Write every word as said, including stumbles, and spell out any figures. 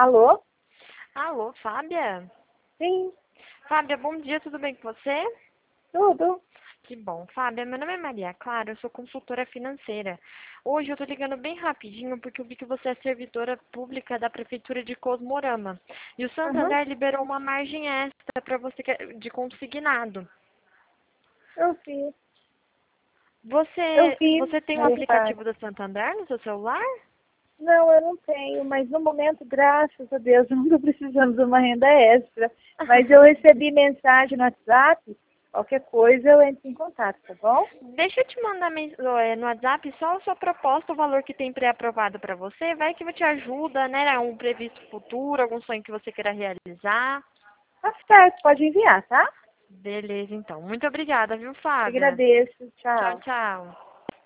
Alô? Alô, Fábia? Sim, Fábia, bom dia, tudo bem com você? tudo. Que bom. Fábia, meu nome é Maria Clara, eu sou consultora financeira. Hoje eu tô ligando bem rapidinho porque eu vi que você é servidora pública da Prefeitura de Cosmorama. E o Uhum. Santander liberou uma margem extra para você que é de consignado. Eu vi. Eu Você, vi, você tem o Maria Clara. aplicativo do Santander no seu celular? Não, eu não tenho, mas no momento, graças a Deus, eu não estou precisando de uma renda extra. Mas eu recebi mensagem no WhatsApp, qualquer coisa eu entro em contato, tá bom? Deixa eu te mandar mens- eh, no WhatsApp só a sua proposta, o valor que tem pré-aprovado para você. Vai que te ajuda, né? Um previsto futuro, algum sonho que você queira realizar. Tá certo, pode enviar, tá? Beleza, então. Muito obrigada, viu, Te Fábia? agradeço, Tchau, tchau. tchau.